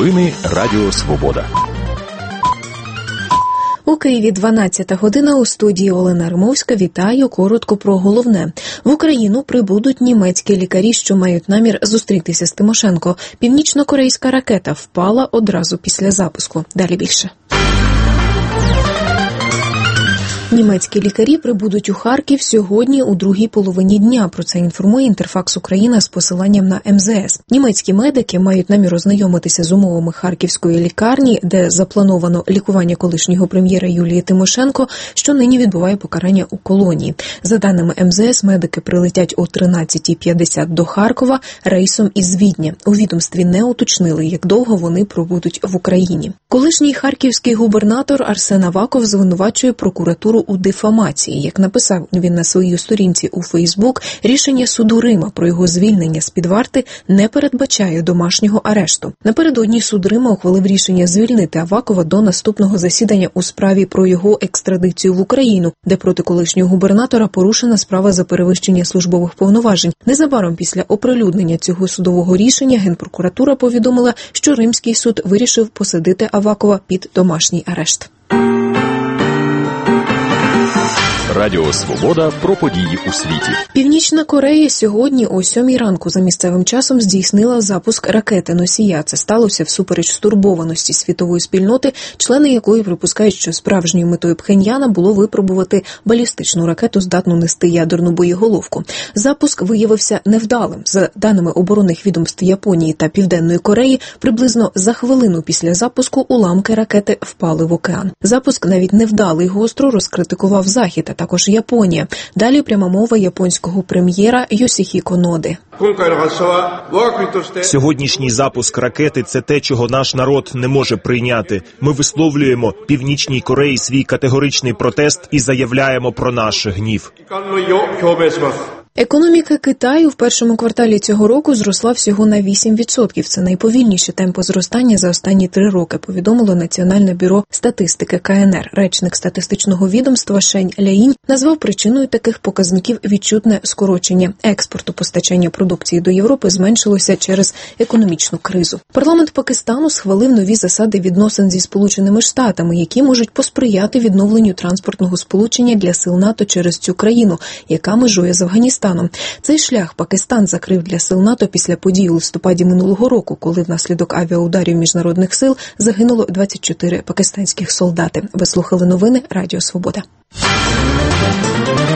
Новини Радіо Свобода. У Києві 12 година, у студії Олена Римовська. Вітаю. Коротко про головне. В Україну прибудуть німецькі лікарі, що мають намір зустрітися з Тимошенко. Північно-корейська ракета впала одразу після запуску. Далі більше. Німецькі лікарі прибудуть у Харків сьогодні у другій половині дня. Про це інформує Інтерфакс Україна з посиланням на МЗС. Німецькі медики мають намір ознайомитися з умовами харківської лікарні, де заплановано лікування колишнього прем'єра Юлії Тимошенко, що нині відбуває покарання у колонії. За даними МЗС, медики прилетять о 13:50 до Харкова рейсом із Відня. У відомстві не уточнили, як довго вони пробудуть в Україні. Колишній харківський губернатор Арсен Аваков звинувачує прокуратуру у дифамації. Як написав він на своїй сторінці у Фейсбук, рішення суду Рима про його звільнення з-під варти не передбачає домашнього арешту. Напередодні суд Рима ухвалив рішення звільнити Авакова до наступного засідання у справі про його екстрадицію в Україну, де проти колишнього губернатора порушена справа за перевищення службових повноважень. Незабаром після оприлюднення цього судового рішення Генпрокуратура повідомила, що Римський суд вирішив посадити Авакова під домашній арешт. Радіо Свобода про події у світі. Північна Корея сьогодні о 7 ранку за місцевим часом здійснила запуск ракети-носія. Це сталося всупереч стурбованості світової спільноти, члени якої припускають, що справжньою метою Пхеньяна було випробувати балістичну ракету, здатну нести ядерну боєголовку. Запуск виявився невдалим. За даними оборонних відомств Японії та Південної Кореї, приблизно за хвилину після запуску уламки ракети впали в океан. Запуск навіть невдалий гостро розкритикував Захід, а також Японія. Далі пряма мова японського прем'єра Йосіхіко Ноде. Сьогоднішній запуск ракети – це те, чого наш народ не може прийняти. Ми висловлюємо Північній Кореї свій категоричний протест і заявляємо про наш гнів. Економіка Китаю в першому кварталі цього року зросла всього на 8%. Це найповільніші темпи зростання за останні 3 роки, повідомило Національне бюро статистики КНР. Речник статистичного відомства Шень Ляїнь назвав причиною таких показників відчутне скорочення експорту. Постачання продукції до Європи зменшилося через економічну кризу. Парламент Пакистану схвалив нові засади відносин зі Сполученими Штатами, які можуть посприяти відновленню транспортного сполучення для сил НАТО через цю країну, яка межує з Афганістаном. Цей шлях Пакистан закрив для сил НАТО після подій у листопаді минулого року, коли внаслідок авіаударів міжнародних сил загинуло 24 пакистанських солдати. Ви слухали новини Радіо Свобода.